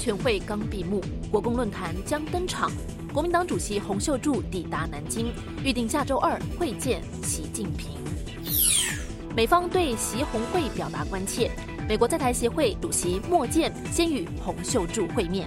全会刚闭幕，国共论坛将登场。国民党主席洪秀柱抵达南京，预定下周2会见习近平。美方对习洪会表达关切，美国在台协会主席莫健先与洪秀柱会面。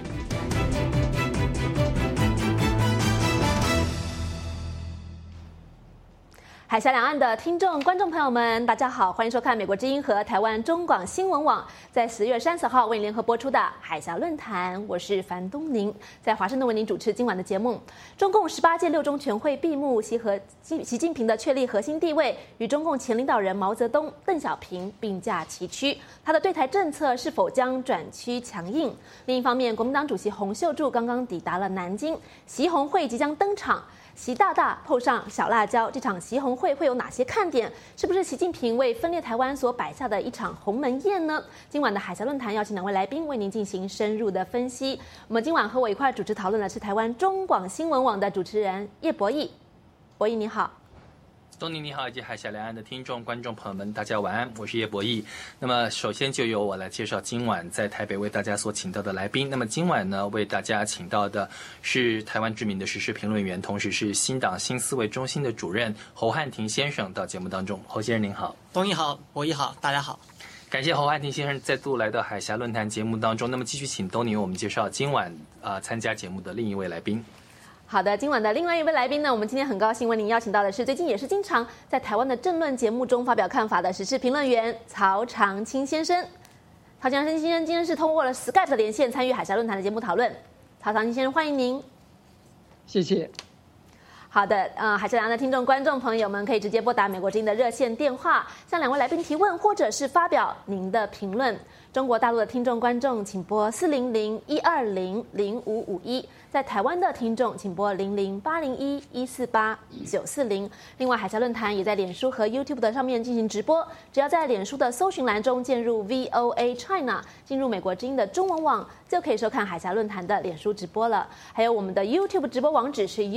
海峡两岸的听众、观众朋友们，大家好，欢迎收看美国之音和台湾中广新闻网在10月30号为您联合播出的海峡论坛。我是樊东宁，在华盛顿为您主持今晚的节目。中共18届六中全会闭幕，习近平的确立核心地位与中共前领导人毛泽东、邓小平并驾齐驱，他的对台政策是否将转趋强硬？另一方面，国民党主席洪秀柱刚刚抵达了南京，习洪会即将登场。习大大碰上小辣椒，这场习洪会会有哪些看点？是不是习近平为分裂台湾所摆下的一场鸿门宴呢？今晚的海峡论坛邀请2位来宾为您进行深入的分析。我们今晚和我一块主持讨论的是台湾中广新闻网的主持人叶博弈。博弈你好。 东尼你好，以及海峡两岸的听众、观众朋友们，大家晚安，我是叶博弈。那么，首先就由我来介绍今晚在台北为大家所请到的来宾。那么今晚呢，为大家请到的是台湾知名的时事评论员，同时是新党新思维中心的主任侯汉廷先生到节目当中。侯先生您好。 东尼好，博弈好，大家好。 感谢侯汉廷先生再度来到海峡论坛节目当中。那么继续请东尼为我们介绍今晚参加节目的另一位来宾。 好的，今晚的另外一位来宾呢，我们今天很高兴为您邀请到的是最近也是经常在台湾的政论节目中发表看法的时事评论员曹长青先生。曹长青先生今天是通过了 Skype 的连线参与海峡论坛的节目讨论。曹长青先生，欢迎您。 谢谢。 好的，海峡两岸的听众、观众朋友们可以直接拨打美国之音的热线电话，向2位来宾提问，或者是发表您的评论。中国大陆的听众、观众，请拨400-120-0551；在台湾的听众，请拨00-801-148-940。另外，海峡论坛也在脸书和 YouTube 的上面进行直播，只要在脸书的搜寻栏中键入 VOA China， 进入美国之音的中文网，就可以收看海峡论坛的脸书直播了。还有我们的 YouTube 直播网址是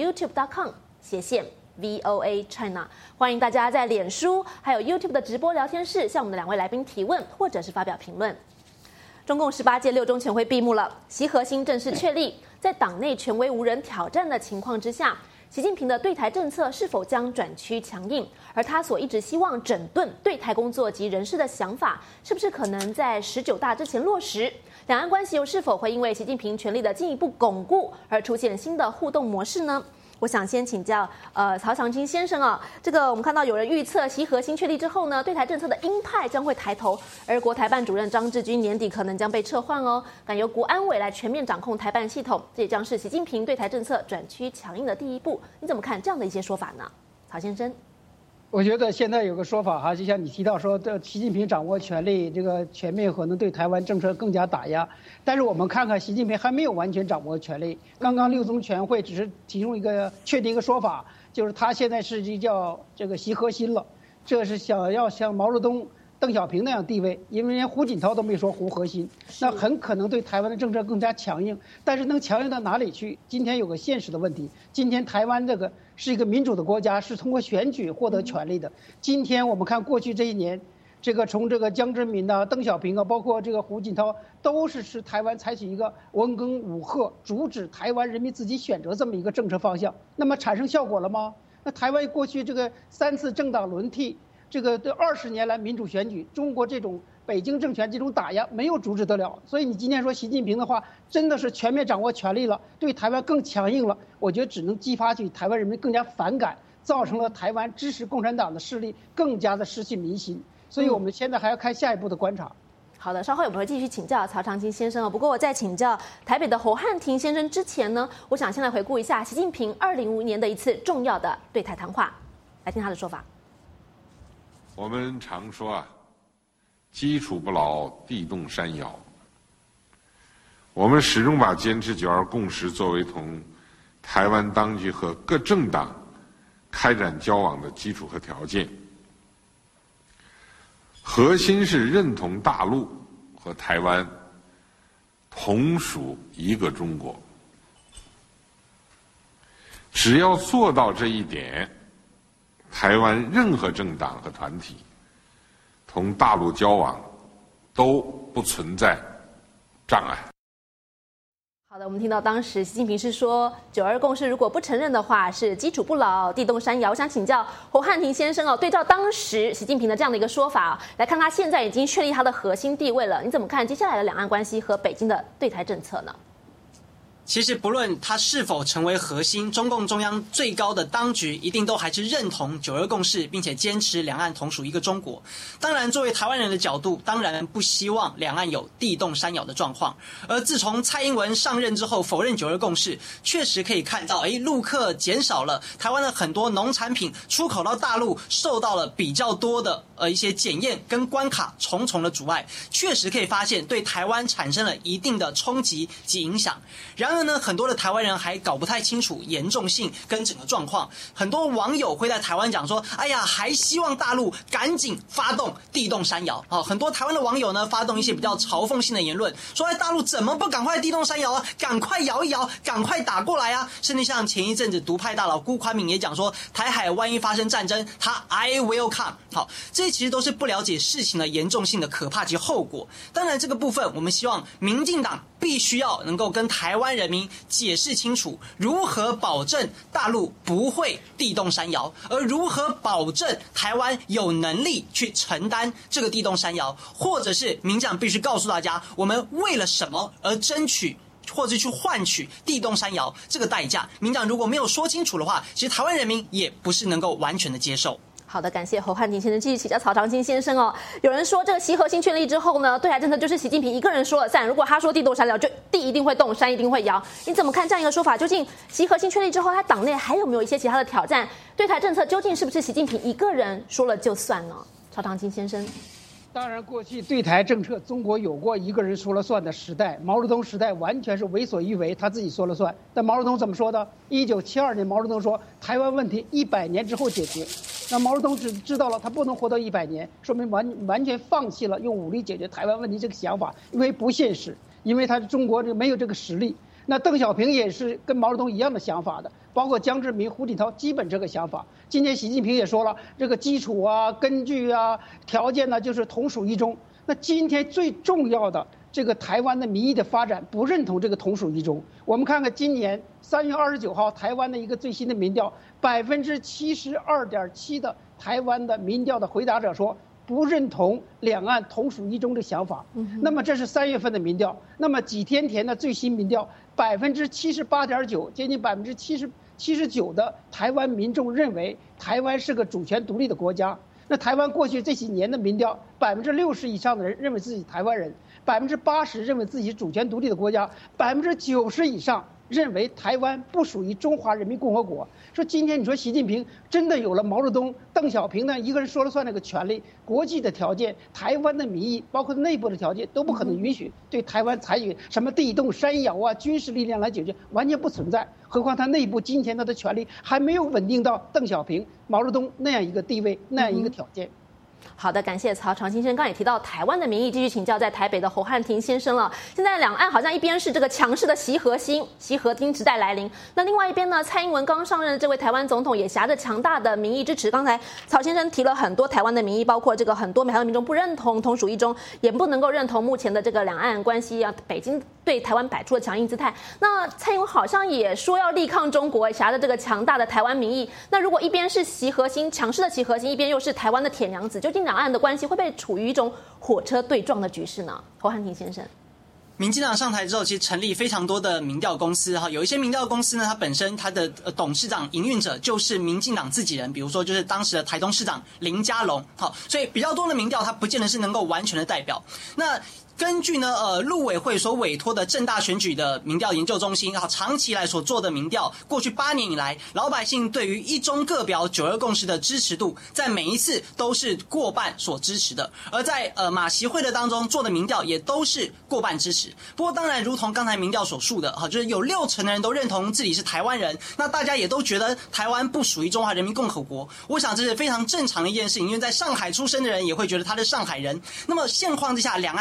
youtube.com/VOA China， 欢迎大家在脸书还有 YouTube 的直播聊天室向我们的2位来宾提问，或者是发表评论。中共18届六中全会闭幕了，习核心正式确立，在党内权威无人挑战的情况之下，习近平的对台政策是否将转趋强硬？而他所一直希望整顿对台工作及人事的想法，是不是可能在19大之前落实？两岸关系又是否会因为习近平权力的进一步巩固而出现新的互动模式呢？我想先请教曹长青先生啊，这个我们看到有人预测习核心确立之后呢，对台政策的鹰派将会抬头，而国台办主任张志军年底可能将被撤换哦，敢由国安委来全面掌控台办系统，这也将是习近平对台政策转趋强硬的第一步。你怎么看这样的一些说法呢？曹先生。 我觉得现在有个说法哈，就像你提到说，习近平掌握权力，这个全面可能对台湾政策更加打压。但是我们看看，习近平还没有完全掌握权力。刚刚六中全会只是其中确定一个说法，就是他现在是叫这个习核心了，这是想要像毛泽东、邓小平那样地位，因为连胡锦涛都没说胡核心，那很可能对台湾的政策更加强硬。但是能强硬到哪里去？今天有个现实的问题，今天台湾这个是一个民主的国家，是通过选举获得权力的。今天我们看过去这一年，这个从这个江泽民啊、邓小平啊，包括这个胡锦涛，都是台湾采取一个文攻武吓，阻止台湾人民自己选择这么一个政策方向。那么产生效果了吗？那台湾过去这个3次政党轮替，这个20年来民主选举，中国这种北京政权这种打压没有阻止得了。所以你今天说习近平的话，真的是全面掌握权力了，对台湾更强硬了，我觉得只能激发起台湾人民更加反感，造成了台湾支持共产党的势力更加的失去民心。所以我们现在还要看下一步的观察。 好的，稍后我们会继续请教曹长青先生哦。不过我在请教台北的侯汉廷先生之前呢，我想先来回顾一下习近平2005年的一次重要的对台谈话，来听他的说法。 我们常说啊，基础不牢，地动山摇。我们始终把坚持九二共识作为同台湾当局和各政党开展交往的基础和条件。核心是认同大陆和台湾同属一个中国。只要做到这一点，台湾任何政党和团体同大陆交往都不存在障碍。 好的，我们听到当时习近平是说9·2共识如果不承认的话是基础不牢，地动山摇。我想请教侯汉廷先生对照当时习近平的这样的一个说法来看他现在已经确立他的核心地位了，你怎么看接下来的两岸关系和北京的对台政策呢？ 其实不论它是否成为核心，中共中央最高的当局一定都还是认同9·2共识，并且坚持两岸同属一个中国。当然，作为台湾人的角度，当然不希望两岸有地动山摇的状况。而自从蔡英文上任之后否认9·2共识，确实可以看到，陆客减少了，台湾的很多农产品出口到大陆受到了比较多的一些检验跟关卡重重的阻碍，确实可以发现对台湾产生了一定的冲击及影响。然而呢，很多的台湾人还搞不太清楚严重性跟整个状况，很多网友会在台湾讲说，哎呀，还希望大陆赶紧发动地动山摇。很多台湾的网友呢发动一些比较嘲讽性的言论，说大陆怎么不赶快地动山摇啊，赶快摇一摇，赶快打过来啊。甚至像前一阵子独派大佬辜宽敏也讲说，台海万一发生战争，他 I will come。 好，这些其实都是不了解事情的严重性的可怕及后果。当然这个部分我们希望民进党必须要能够跟台湾人民解释清楚，如何保证大陆不会地动山摇，而如何保证台湾有能力去承担这个地动山摇，或者是民进党必须告诉大家，我们为了什么而争取或者去换取地动山摇这个代价。民进党如果没有说清楚的话，其实台湾人民也不是能够完全的接受。 好的，感谢侯汉廷先生。继续请教曹长青先生有人说这个习核心确立之后呢，对台政策就是习近平一个人说了算，如果他说地动山摇，就地一定会动，山一定会摇。你怎么看这样一个说法？究竟习核心确立之后，他党内还有没有一些其他的挑战？对台政策究竟是不是习近平一个人说了就算呢？曹长青先生。 当然，过去对台政策，中国有过一个人说了算的时代。毛泽东时代完全是为所欲为，他自己说了算。但毛泽东怎么说的？1972年，毛泽东说台湾问题100年之后解决。那毛泽东只知道了他不能活到100年，说明完全放弃了用武力解决台湾问题这个想法，因为不现实，因为他中国没有这个实力。那邓小平也是跟毛泽东一样的想法的，包括江泽民、胡锦涛，基本这个想法。今天习近平也说了，这个基础啊、根据啊、条件呢，就是同属一中。那今天最重要的这个台湾的民意的发展，不认同这个同属一中。我们看看今年3月29号台湾的一个最新的民调，72.7%的台湾的民调的回答者说不认同两岸同属一中的想法。那么这是3月份的民调，那么几天前的最新民调，78.9%，接近79%的台湾民众认为台湾是个主权独立的国家。那台湾过去这几年的民调，60%以上的人认为自己台湾人，80%认为自己主权独立的国家，90%以上认为台湾不属于中华人民共和国。说今天你说习近平真的有了毛泽东、邓小平呢一个人说了算那个权利，国际的条件、台湾的民意，包括内部的条件都不可能允许对台湾采取什么地动山摇啊、军事力量来解决，完全不存在。何况他内部今天他的权力还没有稳定到邓小平、毛泽东那样一个地位、那样一个条件。 好的，感谢曹长青先生。刚才也提到台湾的民意，继续请教在台北的侯汉廷先生了。现在两岸好像一边是这个强势的习核心时代来临，那另外一边呢，蔡英文刚上任的这位台湾总统也挟着强大的民意支持。刚才曹先生提了很多台湾的民意，包括这个很多台湾民众不认同同属一中，也不能够认同目前的这个两岸关系啊，北京对台湾摆出了强硬姿态。那蔡英文好像也说要力抗中国，挟着这个强大的台湾民意。那如果一边是习核心强势的习核心，一边又是台湾的铁娘子，究竟两岸的关系会不会处于一种火车对撞的局势呢？侯汉廷先生。 民进党上台之后，其实成立非常多的民调公司哈，有一些民调公司呢，它本身它的董事长、营运者就是民进党自己人，比如说就是当时的台东市长林佳龙，好，所以比较多的民调它不见得是能够完全的代表。那根据呢，陆委会所委托的政大选举的民调研究中心，长期以来所做的民调，过去8年以来，老百姓对于一中各表9·2共识的支持度，在每一次都是过半所支持的。而在马习会的当中做的民调，也都是过半支持。不过当然，如同刚才民调所述的，就是有60%的人都认同自己是台湾人，那大家也都觉得台湾不属于中华人民共和国。我想这是非常正常的一件事情，因为在上海出生的人也会觉得他是上海人。那么现况之下，两岸确实属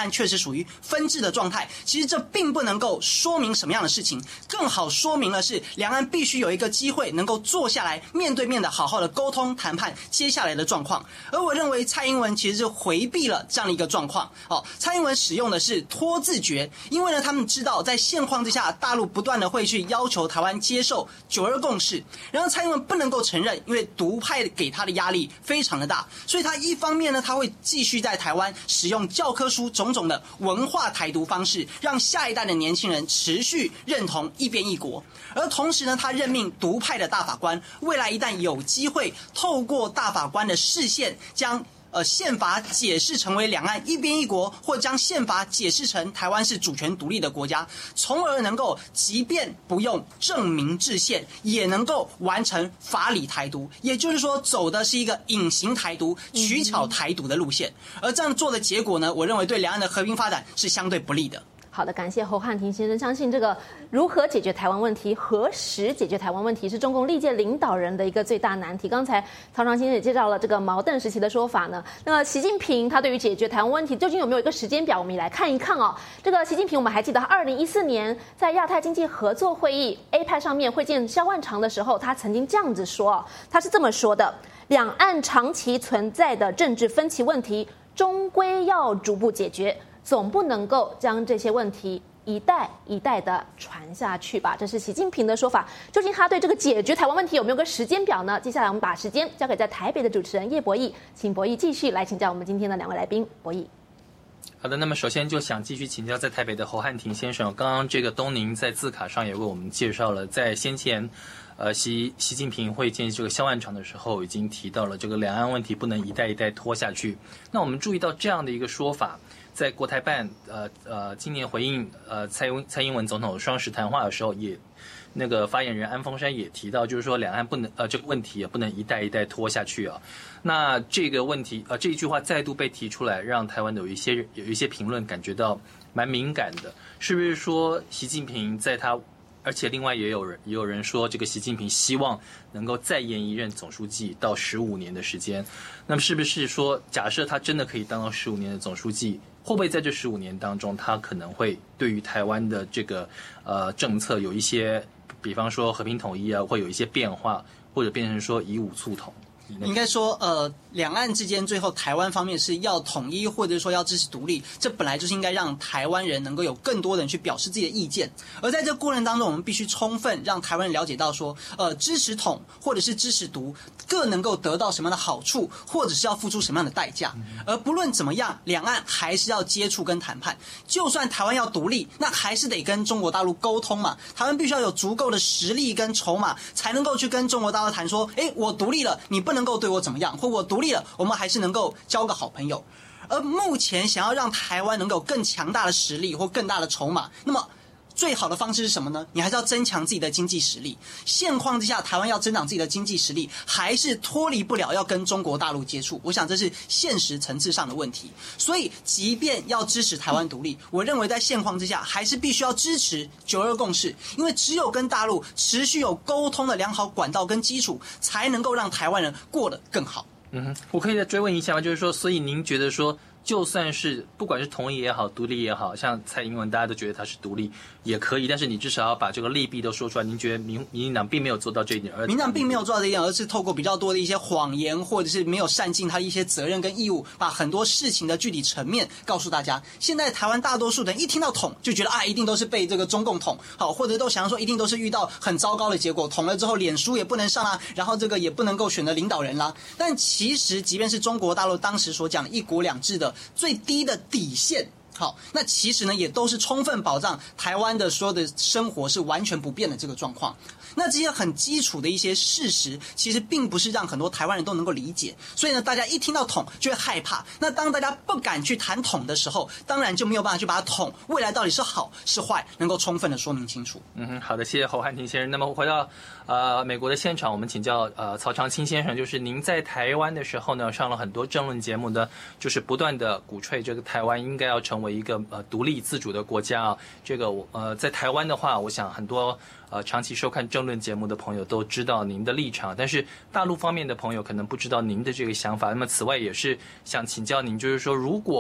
属于分治的状态。其实这并不能够说明什么样的事情，更好说明的是两岸必须有一个机会能够坐下来面对面的好好的沟通谈判接下来的状况。而我认为蔡英文其实是回避了这样的一个状况。蔡英文使用的是拖字诀，因为呢他们知道在现况之下，大陆不断的会去要求台湾接受9·2共识，然后蔡英文不能够承认，因为独派给他的压力非常的大，所以他一方面呢他会继续在台湾使用教科书种种的文化台独方式，让下一代的年轻人持续认同一边一国。而同时呢，他任命独派的大法官，未来一旦有机会透过大法官的视线将宪法解释成为两岸一边一国，或将宪法解释成台湾是主权独立的国家，从而能够即便不用正名制宪，也能够完成法理台独，也就是说走的是一个隐形台独、取巧台独的路线。而这样做的结果呢，我认为对两岸的和平发展是相对不利的。 好的，感谢侯汉廷先生。相信这个如何解决台湾问题、何时解决台湾问题，是中共历届领导人的一个最大难题。刚才曹长先生也介绍了这个毛邓时期的说法呢。那么习近平他对于解决台湾问题究竟有没有一个时间表？我们也来看一看哦。这个习近平，我们还记得2014年在亚太经济合作会议 APEC 上面会见萧万长的时候，他曾经这样子说，他是这么说的：两岸长期存在的政治分歧问题，终归要逐步解决。总不能够将这些问题一代一代的传下去吧？这是习近平的说法。究竟他对这个解决台湾问题有没有个时间表呢？接下来我们把时间交给在台北的主持人叶博弈，请博弈继续来请教我们今天的两位来宾。博弈。 好的，那么首先就想继续请教在台北的侯汉廷先生。刚刚这个东宁在字卡上也为我们介绍了，在先前习近平会见这个萧万长的时候，已经提到了这个两岸问题不能一代一代拖下去。那我们注意到这样的一个说法，在国台办今年回应蔡英文总统双十谈话的时候，也那个发言人安峰山也提到，就是说两岸不能这个问题也不能一代一代拖下去啊。那这个问题这一句话再度被提出来，让台湾的有一些评论感觉到蛮敏感的，是不是说习近平在他？而且另外也有人说，这个习近平希望能够再延一任总书记到15年的时间。那么是不是说，假设他真的可以当到15年的总书记，会不会在这15年当中，他可能会对于台湾的这个政策有一些，比方说和平统一啊，会有一些变化，或者变成说以武促统？ 应该说，两岸之间最后台湾方面是要统一，或者说要支持独立，这本来就是应该让台湾人能够有更多人去表示自己的意见。而在这过程当中，我们必须充分让台湾人了解到说，支持统或者是支持独，各能够得到什么样的好处，或者是要付出什么样的代价。而不论怎么样，两岸还是要接触跟谈判。就算台湾要独立，那还是得跟中国大陆沟通嘛。台湾必须要有足够的实力跟筹码，才能够去跟中国大陆谈说，我独立了，你不能够对我怎么样，或我独立了，我们还是能够交个好朋友。而目前想要让台湾能够有更强大的实力或更大的筹码，那么最好的方式是什么呢？你还是要增强自己的经济实力。现况之下，台湾要增长自己的经济实力，还是脱离不了要跟中国大陆接触。我想这是现实层次上的问题。所以，即便要支持台湾独立，我认为在现况之下，还是必须要支持9·2共识，因为只有跟大陆持续有沟通的良好管道跟基础，才能够让台湾人过得更好。 我可以再追问一下吗？就是说，所以您觉得说，就算是不管是统一也好，独立也好，像蔡英文大家都觉得他是独立也可以，但是你至少要把这个利弊都说出来。您觉得民进党并没有做到这一点， 民进党并没有做到这一点，而是透过比较多的一些谎言，或者是没有善尽他的一些责任跟义务，把很多事情的具体层面告诉大家。现在台湾大多数人一听到统就觉得一定都是被这个中共统，好，或者都想要说一定都是遇到很糟糕的结果，统了之后脸书也不能上啊，然后这个也不能够选择领导人啦。但其实即便是中国大陆当时所讲的一国两制的最低的底线，好，那其实呢也都是充分保障台湾的所有的生活是完全不变的这个状况。那这些很基础的一些事实，其实并不是让很多台湾人都能够理解，所以呢，大家一听到统就会害怕。那当大家不敢去谈统的时候，当然就没有办法去把统未来到底是好是坏，能够充分的说明清楚。 好的，谢谢侯汉廷先生。那么回到美国的现场，我们请教曹长青先生，就是您在台湾的时候呢，上了很多政论节目呢，就是不断的鼓吹这个台湾应该要成为一个独立自主的国家啊。这个在台湾的话，我想很多长期收看政论节目的朋友都知道您的立场，但是大陆方面的朋友可能不知道您的这个想法。那么此外也是想请教您，就是说如果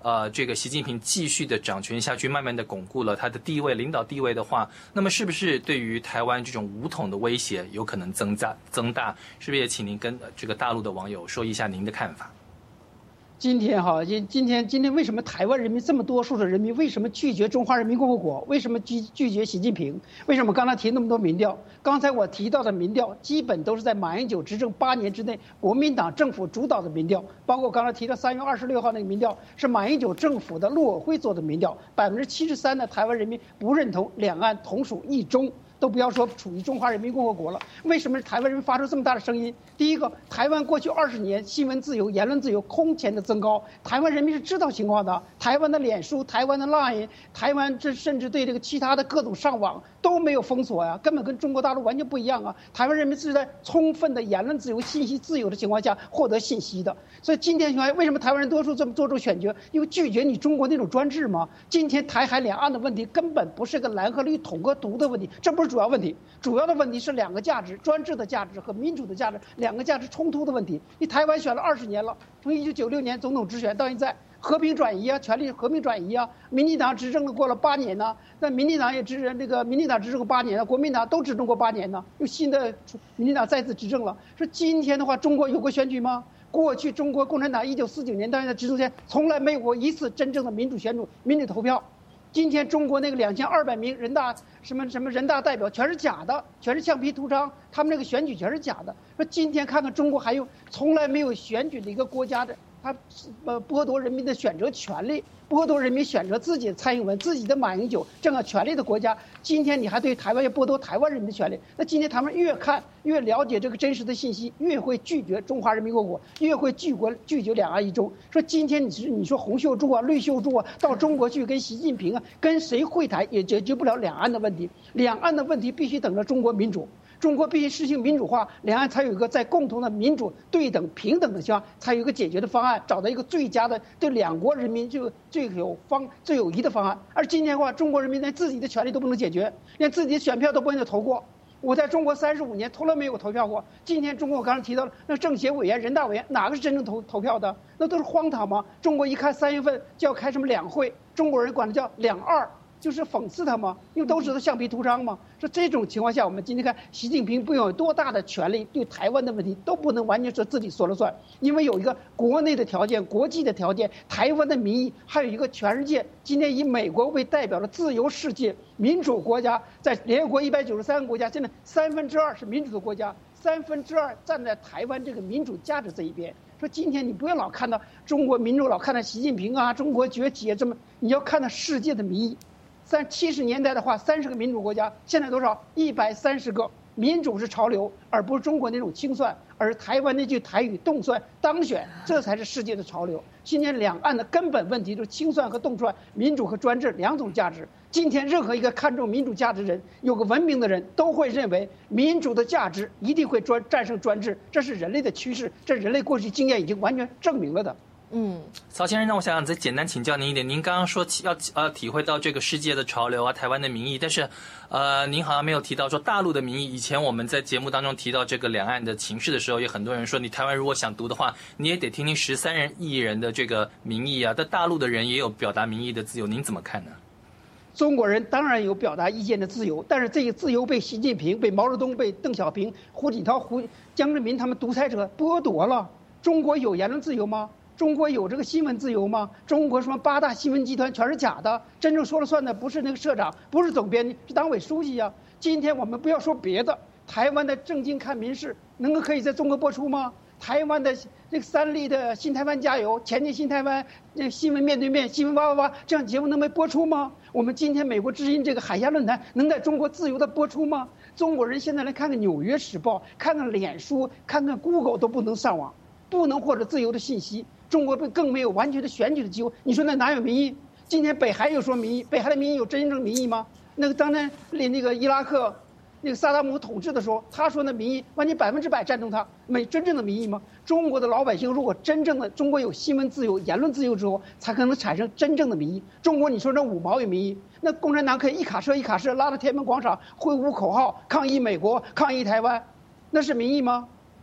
这个习近平继续的掌权下去，慢慢的巩固了他的地位、领导地位的话，那么是不是对于台湾这种武统的威胁有可能增大？是不是也请您跟这个大陆的网友说一下您的看法？ 今天为什么台湾人民这么多数的人民为什么拒绝中华人民共和国？为什么拒绝习近平？为什么刚才提那么多民调？刚才我提到的民调基本都是在马英九执政8年之内国民党政府主导的民调，包括刚才提到3月26号那个民调是马英九政府的陆委会做的民调，73%的台湾人民不认同两岸同属一中。都不要说处于中华人民共和国了，为什么台湾人发出这么大的声音？第一个，台湾过去20年新闻自由、言论自由空前的增高，台湾人民是知道情况的。台湾的脸书、台湾的 Line、台湾甚至对这个其他的各种上网都没有封锁呀，根本跟中国大陆完全不一样啊！台湾人民是在充分的言论自由、信息自由的情况下获得信息的。所以今天为什么台湾人多数这么做出选择？因为拒绝你中国那种专制吗？今天台海两岸的问题根本不是个蓝和绿统和独的问题，这不是主要问题。主要的问题是两个价值，专制的价值和民主的价值两个价值冲突的问题。你台湾选了20年了，从1996年总统直选到现在，和平转移啊，权力和平转移啊。民进党执政了过了8年呢，那民进党也民进党执政过8年了，国民党都执政过8年呢，又新的民进党再次执政了。说今天的话，中国有过选举吗？过去中国共产党1949年到现在执政前，从来没有过一次真正的民主选举、民主投票。今天中国那个2200名人大人大代表全是假的，全是橡皮图章，他们那个选举全是假的。说今天看看中国还有从来没有选举的一个国家的，他剥夺人民的选择权利，剥夺人民选择自己的蔡英文、自己的马英九这样权利的国家，今天你还对台湾要剥夺台湾人民的权利，那今天他们越看越了解这个真实的信息，越会拒绝中华人民共和国，越会拒绝两岸一中。说今天你说洪秀柱啊、绿秀柱啊到中国去跟习近平啊跟谁会谈也解决不了两岸的问题，两岸的问题必须等着中国民主。中国必须实行民主化，两岸才有一个在共同的民主、对等、平等的情况，才有一个解决的方案，找到一个最佳的对两国人民最有益的方案。而今天的话，中国人民连自己的权利都不能解决，连自己的选票都不能投过。我在中国35年从来没有投票过。今天中国我刚才提到了那政协委员、人大委员，哪个是真正投票的？那都是荒唐吗？中国一看3月份就要开什么两会，中国人管它叫两二。就是讽刺他吗？因为都是橡皮图章吗？说这种情况下，我们今天看习近平不有多大的权力，对台湾的问题都不能完全说自己说了算，因为有一个国内的条件、国际的条件、台湾的民意，还有一个全世界今天以美国为代表的自由世界民主国家，在联合国193个国家，现在2/3是民主的国家，2/3站在台湾这个民主价值这一边。说今天你不要老看到中国民众老看到习近平啊、中国崛起啊这么，你要看到世界的民意。70年代的话，30个民主国家，现在多少？130个。民主是潮流，而不是中国那种清算。而台湾那句台语“动算”当选，这才是世界的潮流。今天两岸的根本问题就是清算和动算，民主和专制两种价值。今天任何一个看重民主价值的人，有个文明的人，都会认为民主的价值一定会战胜专制，这是人类的趋势，这人类过去经验已经完全证明了的。 曹先生，让我想再简单请教您一点。您刚刚说要体会到这个世界的潮流啊，台湾的民意，但是您好像没有提到说大陆的民意。以前我们在节目当中提到这个两岸的情势的时候，有很多人说，你台湾如果想读的话，你也得听听13亿人的这个民意啊。但大陆的人也有表达民意的自由，您怎么看呢？ 中国人当然有表达意见的自由，但是这个自由被习近平、被毛泽东、被邓小平、胡锦涛、江泽民他们独裁者剥夺了。中国有言论自由吗？中国有这个新闻自由吗？中国什么8大新闻集团全是假的，真正说了算的不是那个社长，不是总编辑，是党委书记呀。今天我们不要说别的，台湾的正经看民事可以在中国播出吗？台湾的这个3立的新台湾加油、前进新台湾、新闻面对面、新闻哇哇哇这样节目能被播出吗？我们今天美国之音这个海峡论坛能在中国自由的播出吗？中国人现在来看看《纽约时报》、看看脸书、看看 Google 都不能上网，不能获得自由的信息。中国更没有完全的选举的机会，你说那哪有民意？今天北韩又说民意，北韩的民意有真正民意吗？当年那个伊拉克那个萨达姆统治的时候，他说那民意完全100%赞同他，没真正的民意吗？中国的老百姓如果真正的中国有新闻自由、言论自由之后，才可能产生真正的民意。中国你说那5毛有民意，那共产党可以一卡车一卡车拉到天安门广场挥舞口号抗议美国、抗议台湾，那是民意吗？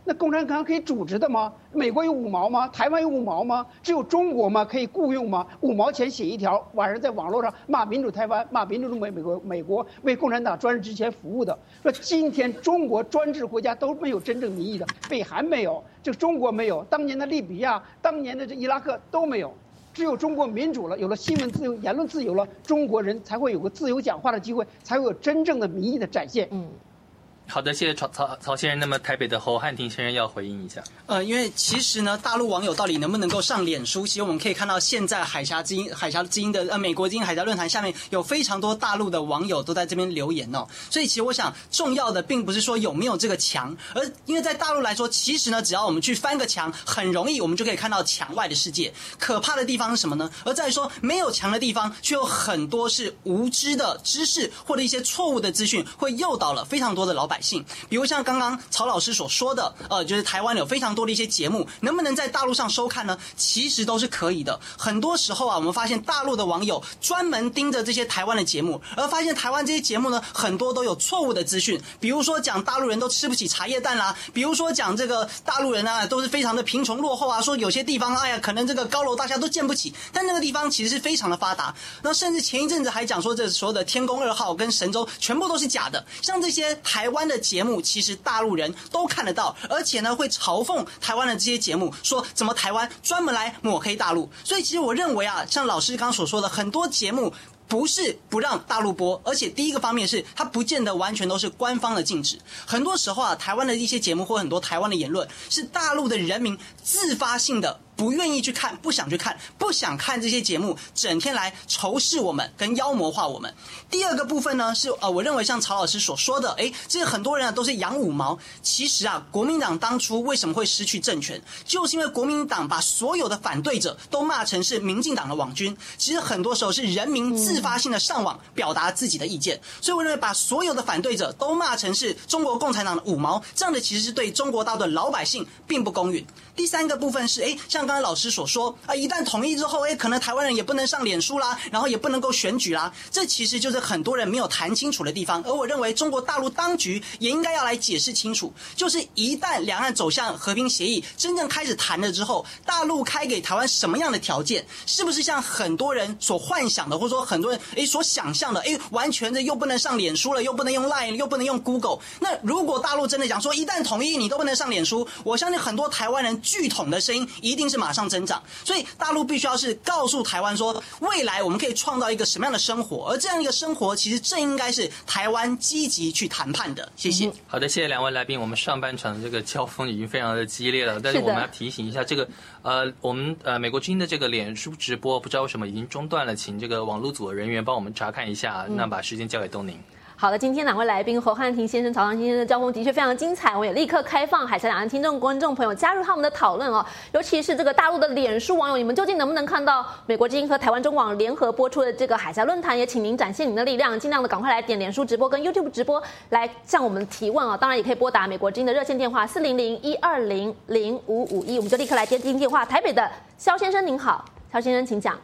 那共产党可以组织的吗？美国有5毛吗？台湾有5毛吗？只有中国吗？可以雇佣吗？5毛钱写一条，晚上在网络上骂民主台湾，骂民主美国为共产党专制之前服务的。说今天中国专制国家都没有真正民意的，北韩没有，这中国没有，当年的利比亚、当年的这伊拉克都没有。只有中国民主了，有了新闻自由、言论自由了，中国人才会有个自由讲话的机会，才会有真正的民意的展现。 好的，谢谢曹先生。那么台北的侯汉廷先生要回应一下。 因为其实呢，大陆网友到底能不能够上脸书？其实我们可以看到，现在海峡之音的美国之音海峡论坛下面有非常多大陆的网友都在这边留言哦。所以其实我想，重要的并不是说有没有这个墙，而因为在大陆来说，其实呢，只要我们去翻个墙，很容易我们就可以看到墙外的世界。可怕的地方是什么呢？而在于说没有墙的地方，却有很多是无知的知识或者一些错误的资讯，会诱导了非常多的老百姓。比如像刚刚曹老师所说的，就是台湾有非常多的一些节目，能不能在大陆上收看呢？其实都是可以的。很多时候啊，我们发现大陆的网友专门盯着这些台湾的节目，而发现台湾这些节目呢，很多都有错误的资讯。比如说讲大陆人都吃不起茶叶蛋啦，比如说讲这个大陆人啊都是非常的贫穷落后啊，说有些地方可能这个高楼大厦都建不起，但那个地方其实是非常的发达。那甚至前一阵子还讲说，这所有的天宫2号跟神舟全部都是假的。像这些台湾的节目，其实大陆人都看得到，而且呢会嘲讽台湾的这些节目，说怎么台湾专门来抹黑大陆。所以其实我认为啊，像老师刚刚所说的，很多节目不是不让大陆播，而且第一个方面是它不见得完全都是官方的禁止。很多时候啊，台湾的一些节目或很多台湾的言论是大陆的人民自发性的不愿意去看，不想去看，不想看这些节目，整天来仇视我们跟妖魔化我们。第二个部分呢，是我认为像曹老师所说的，这很多人啊都是养5毛。其实啊，国民党当初为什么会失去政权，就是因为国民党把所有的反对者都骂成是民进党的网军。其实很多时候是人民自发性的上网表达自己的意见，所以我认为把所有的反对者都骂成是中国共产党的5毛，这样的其实是对中国大陆的老百姓并不公允。第三个部分是，像刚才老师所说一旦统一之后，可能台湾人也不能上脸书啦，然后也不能够选举啦，这其实就是很多人没有谈清楚的地方。而我认为中国大陆当局也应该要来解释清楚，就是一旦两岸走向和平协议，真正开始谈了之后，大陆开给台湾什么样的条件，是不是像很多人所幻想的，或者说很多人所想象的，完全的又不能上脸书了，又不能用 LINE， 又不能用 Google。那如果大陆真的讲说一旦统一你都不能上脸书，我相信很多台湾人拒统的声音一定是马上增长。所以大陆必须要是告诉台湾说，未来我们可以创造一个什么样的生活，而这样一个生活其实正应该是台湾积极去谈判的。谢谢。 好的，谢谢两位来宾。我们上半场的这个交锋已经非常的激烈了，但是我们要提醒一下，这个我们美国之音的这个脸书直播不知道为什么已经中断了，请这个网络组的人员帮我们查看一下。那把时间交给东宁。 好的，今天两位来宾侯汉廷先生、曹长先生的交锋的确非常精彩，我也立刻开放海峡两岸听众观众朋友加入他们的讨论哦。尤其是这个大陆的脸书网友，你们究竟能不能看到美国之音和台湾中广联合播出的这个海峡论坛？也请您展现您的力量，尽量的赶快来点脸书直播跟 YouTube 直播来向我们提问哦。当然也可以拨打美国之音的热线电话400-120-0551，我们就立刻来接听电话。台北的肖先生您好，肖先生请讲。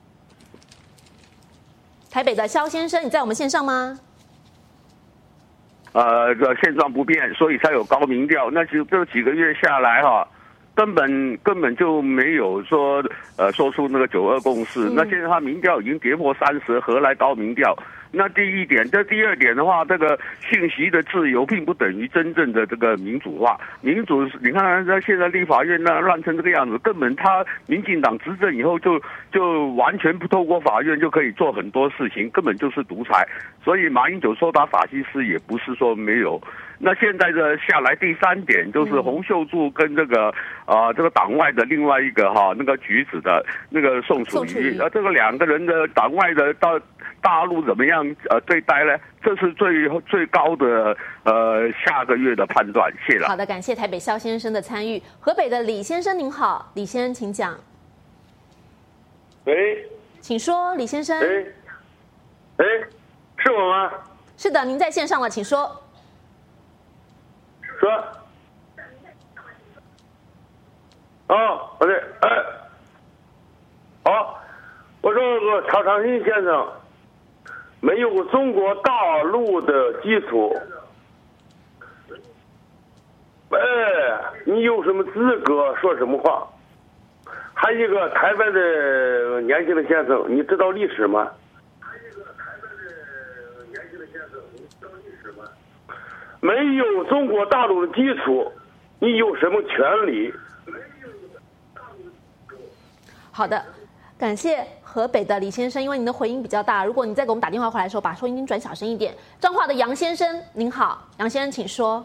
台北的肖先生，你在我们线上吗？ 现状不变，所以才有高民调。那就这几个月下来根本就没有说说出那个92共识。那现在他民调已经跌破30，何来高民调？那第一点，这第二点的话，这个信息的自由并不等于真正的这个民主化。民主，你看现在立法院那乱成这个样子，根本他民进党执政以后就完全不透过法院就可以做很多事情，根本就是独裁。所以马英九说他法西斯也不是说没有。那现在的下来第三点就是洪秀柱跟这个这个党外的另外一个那个橘子的那个宋楚瑜，这个两个人的党外的到大陆怎么样对待呢？这是最高的下个月的判断。谢了。 好的，感谢台北肖先生的参与。河北的李先生您好，李先生请讲。 喂， 请说，李先生。 是我吗？ 是的，您在线上了，请说。 说。不对，好，我说曹长新先生，没有中国大陆的基础， 你有什么资格说什么话？还有一个台湾的年轻的先生，你知道历史吗？没有中国大陆的基础，你有什么权利？ 好的，感谢河北的李先生，因为您的回音比较大，如果你再给我们打电话回来的时候，把收音机转小声一点。彰化的杨先生，您好，杨先生请说。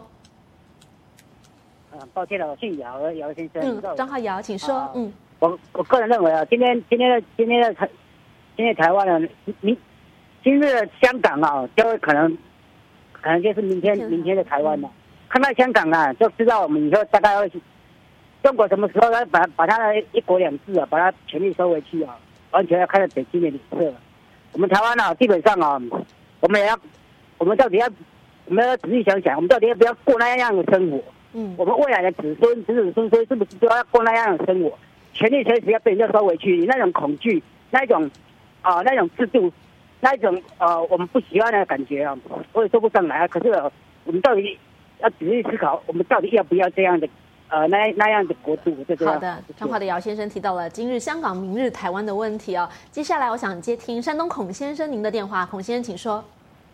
抱歉了，我姓姚，姚先生。 张浩姚，请说。 我个人认为啊，今天台湾的今日的香港啊，就会可能就是明天的台湾了。看到香港啊，就知道我们以后大概要中国什么时候要把它的一国两制啊，把它全力收回去啊，完全要看到北京的脸色。我们台湾啊，基本上啊，我们到底要仔细想想，我们到底要不要过那样的生活？我们未来的子孙是不是都要过那样的生活？权力随时要被人家收回去，那种恐惧，那种制度，那种我们不喜欢的感觉啊，我也说不上来啊。可是我们到底要仔细思考，我们到底要不要这样的那样的国度？就这样。 好的，彰化的姚先生提到了今日香港、明日台湾的问题哦。接下来我想接听山东孔先生您的电话，孔先生请说。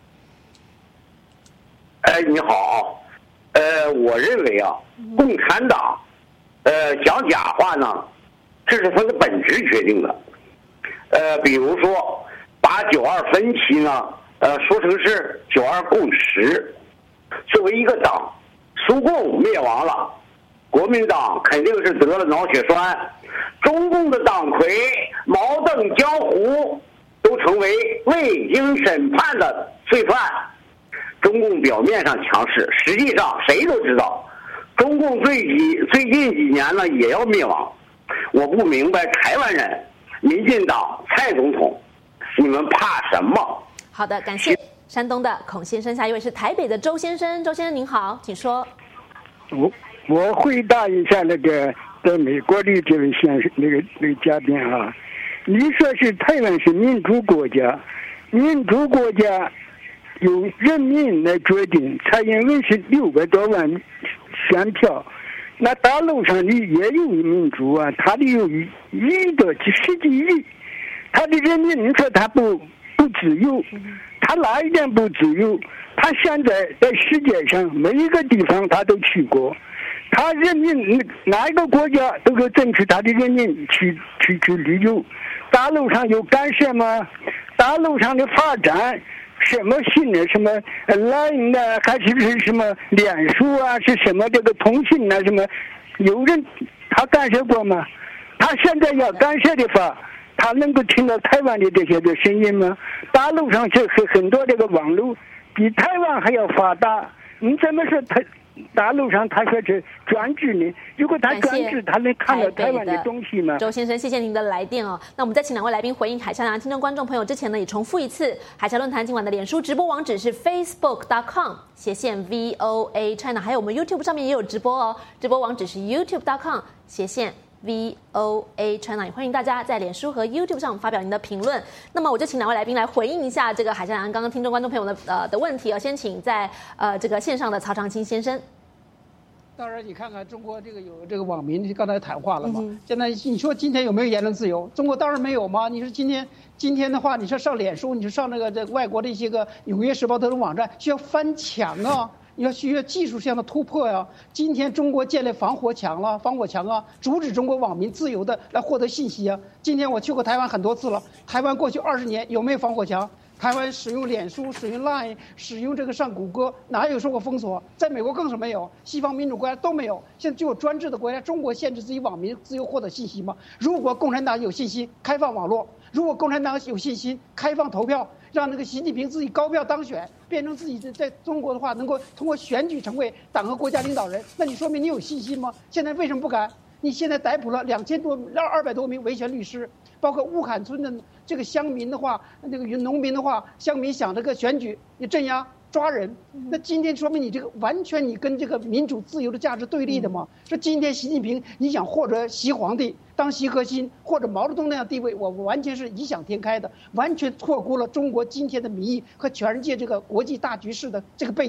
你好，我认为啊，共产党讲假话呢，这是它的本质决定的。比如说把9·2分歧呢，说成是9·2共识。作为一个党，苏共灭亡了，国民党肯定是得了脑血栓，中共的党魁毛邓江湖都成为未经审判的罪犯。中共表面上强势，实际上谁都知道，中共最近几年呢也要灭亡。我不明白台湾人、民进党、蔡总统，你们怕什么？ 好的，感谢山东的孔先生。下一位是台北的周先生，周先生您好，请说。 我回答一下那个在美国的这位那个嘉宾啊，你说是台湾是民主国家，民主国家由人民来决定，蔡英文是600多万选票，那大陆上的也有民主啊，他的有1个10几亿，他的人民你说他不自由，他哪一点不自由？他现在在世界上每一个地方他都去过，他人民哪一个国家都可以争取他的人民去旅游。大陆上有干涉吗？大陆上的发展什么新的什么Line啊，还是什么脸书啊，是什么这个通信啊，什么有人他干涉过吗？他现在要干涉的话，他能够听到台湾的这些的声音吗？大陆上是很多这个网络比台湾还要发达，你怎么说他大陆上他说是专制呢？如果他专制，他能看到台湾的东西吗？ 周先生，谢谢您的来电哦。那我们再请2位来宾回应海峡两岸听众观众朋友之前呢，也重复一次，海峡论坛今晚的脸书直播网址是 facebook.com/VOA China， 还有我们 YouTube 上面也有直播哦，直播网址是 youtube.com/VOA China， 也欢迎大家在脸书和 YouTube 上发表您的评论。那么我就请2位来宾来回应一下这个海峡两岸刚刚听众观众朋友的问题啊。先请在这个线上的曹长青先生。 当然，你看看中国这个有这个网民刚才谈话了嘛？现在你说今天有没有言论自由？中国当然没有嘛。你说今天的话，你说上脸书，你说上这外国的一些个《纽约时报》这种网站，需要翻墙啊，需要技术上的突破呀。今天中国建立防火墙啊，阻止中国网民自由的来获得信息啊。今天我去过台湾很多次了，台湾过去20年有没有防火墙？台湾使用脸书、使用 Line、使用这个上谷歌，哪有受过封锁？在美国更是没有，西方民主国家都没有。现在只有专制的国家，中国限制自己网民自由获得信息吗？如果共产党有信心，开放网络；如果共产党有信心，开放投票，让那个习近平自己高票当选，变成自己在中国的话能够通过选举成为党和国家领导人，那你说明你有信心吗？现在为什么不敢？你现在逮捕了200多名维权律师，包括乌坎村的这个乡民的话，那个农民的话，乡民想这个选举，你镇压抓人，那今天说明你这个完全你跟这个民主自由的价值对立的嘛？说今天习近平你想或者习皇帝当习核心，或者毛泽东那样地位，我完全是异想天开的，完全错估了中国今天的民意和全世界这个国际大局势的这个背景。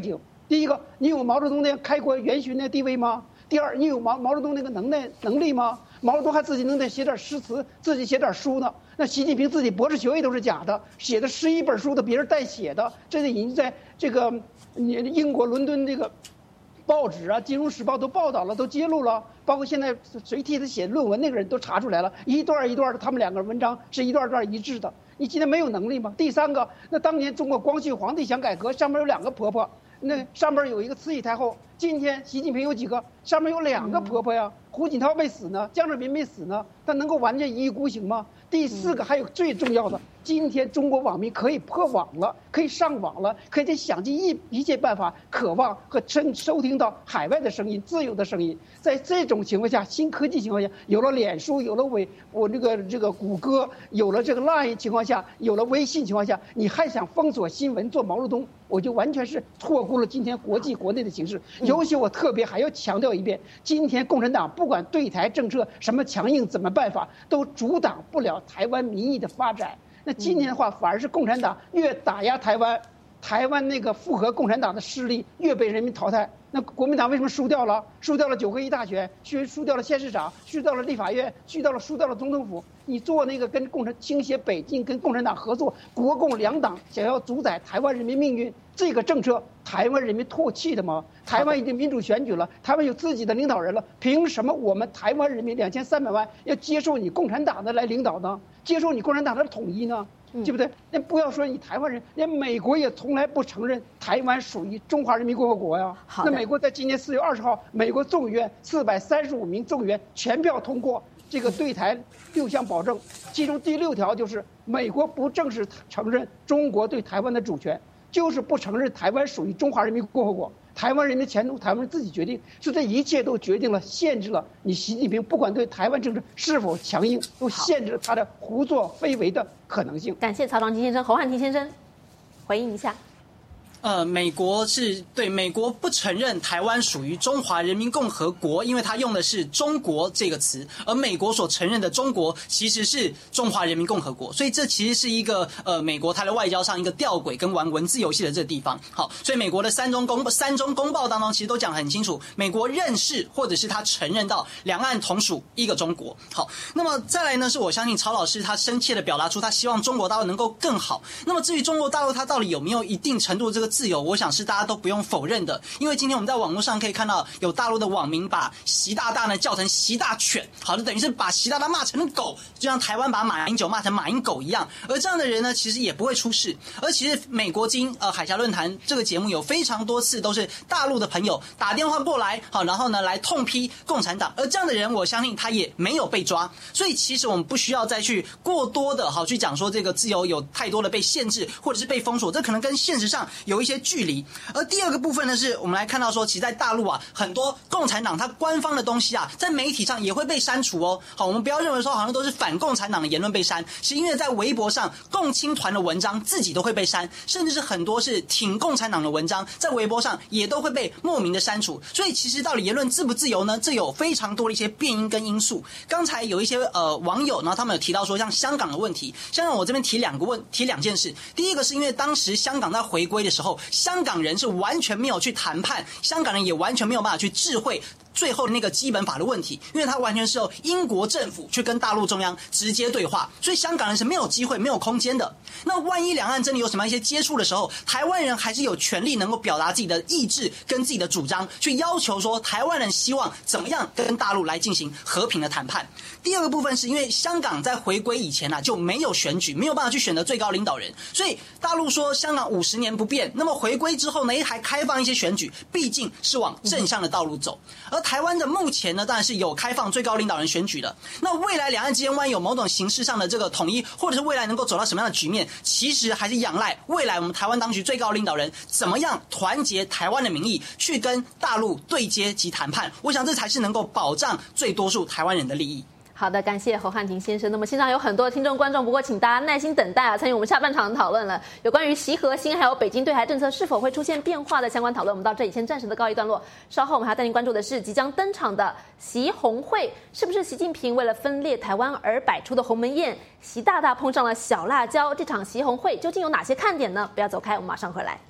第一个，你有毛泽东那样开国元勋的地位吗？第二，你有毛泽东那个能力吗？毛泽东还自己能得写点诗词，自己写点书呢。那习近平自己博士学位都是假的，写的11本书都别人代写的，这已经在这个英国伦敦这个报纸啊，《金融时报》都报道了，都揭露了。包括现在谁替他写论文那个人都查出来了，一段一段的，他们2个文章是一段一致的。你今天没有能力吗？第三个，那当年中国光绪皇帝想改革，上面有2个婆婆。那上边有一个慈禧太后，今天习近平有几个？上面有2个婆婆呀。胡锦涛没死呢，江泽民没死呢，他能够完全一意孤行吗？第4个还有最重要的，今天中国网民可以破网了，可以上网了，可以想尽一切办法，渴望和收听到海外的声音，自由的声音。在这种情况下，新科技情况下，有了脸书，有了这个谷歌，有了这个 Line 情况下，有了微信情况下，你还想封锁新闻做毛泽东，我就完全是错估了今天国际国内的形势。尤其我特别还要强调一遍，今天共产党不管对台政策什么强硬怎么办法，都阻挡不了台湾民意的发展。那今天的话，反而是共产党越打压台湾，台湾那个复合共产党的势力越被人民淘汰。那国民党为什么输掉了？输掉了9合1大选，输掉了县市长，输掉了立法院，输掉了总统府。你做那个跟倾斜北京跟共产党合作，国共2党想要主宰台湾人民命运，这个政策台湾人民唾弃的吗？台湾已经民主选举了，台湾有自己的领导人了，凭什么我们台湾人民2300万要接受你共产党的来领导呢？接受你共产党的统一呢？对不对？那不要说你台湾人，连美国也从来不承认台湾属于中华人民共和国呀。那美国在今年4月20号，美国众议院435名众议员全票通过这个对台6项保证，其中第6条就是美国不正式承认中国对台湾的主权，就是不承认台湾属于中华人民共和国。台湾人的前途，台湾人自己决定，是这一切都决定了、限制了你习近平不管对台湾政治是否强硬，都限制了他的胡作非为的可能性。 感谢曹长青先生、侯汉廷先生回应一下。 美国不承认台湾属于中华人民共和国，因为它用的是中国这个词，而美国所承认的中国其实是中华人民共和国，所以这其实是一个美国它的外交上一个吊诡跟玩文字游戏的这个地方。好，所以美国的三中公报当中其实都讲得很清楚，美国认识或者是他承认到两岸同属一个中国。好，那么再来呢，是我相信曹老师他深切的表达出他希望中国大陆能够更好。那么至于中国大陆它到底有没有一定程度的这个自由，我想是大家都不用否认的，因为今天我们在网络上可以看到有大陆的网民把习大大呢叫成习大犬，好，就等于是把习大大骂成狗，就像台湾把马英九骂成马英狗一样。而这样的人呢，其实也不会出事。而其实美国经海峡论坛这个节目有非常多次都是大陆的朋友打电话过来，好，然后呢来痛批共产党，而这样的人我相信他也没有被抓。所以其实我们不需要再去过多的去讲说这个自由有太多的被限制或者是被封锁，这可能跟现实上有一些距离。而第二个部分呢，是我们来看到说，其实在大陆很多共产党它官方的东西在媒体上也会被删除哦。好，我们不要认为说好像都是反共产党的言论被删，是因为在微博上共青团的文章自己都会被删，甚至是很多是挺共产党的文章在微博上也都会被莫名的删除。所以其实到底言论自不自由呢？这有非常多的一些变因跟因素。刚才有一些网友呢，他们有提到说像香港的问题，香港我这边提两件事。第一个是因为当时香港在回归的时候，香港人是完全没有去谈判，香港人也完全没有办法去智慧最后的那个基本法的问题，因为他完全是由英国政府去跟大陆中央直接对话，所以香港人是没有机会没有空间的。那万一两岸真的有什么一些接触的时候，台湾人还是有权利能够表达自己的意志跟自己的主张，去要求说台湾人希望怎么样跟大陆来进行和平的谈判。第二个部分是因为香港在回归以前就没有选举，没有办法去选择最高领导人，所以大陆说香港50年不变，那么回归之后呢还开放一些选举，毕竟是往正向的道路走。而台湾的目前呢当然是有开放最高领导人选举的，那未来两岸之间万一有某种形式上的这个统一，或者是未来能够走到什么样的局面，其实还是仰赖未来我们台湾当局最高领导人怎么样团结台湾的民意去跟大陆对接及谈判，我想这才是能够保障最多数台湾人的利益。 好的，感谢侯汉廷先生。那么线上有很多听众观众，不过请大家耐心等待参与我们下半场的讨论了。有关于习核心还有北京对台政策是否会出现变化的相关讨论，我们到这里先暂时的告一段落。稍后我们还要带您关注的是即将登场的习红会，是不是习近平为了分裂台湾而摆出的鸿门宴？习大大碰上了小辣椒，这场习红会究竟有哪些看点呢？不要走开，我们马上回来。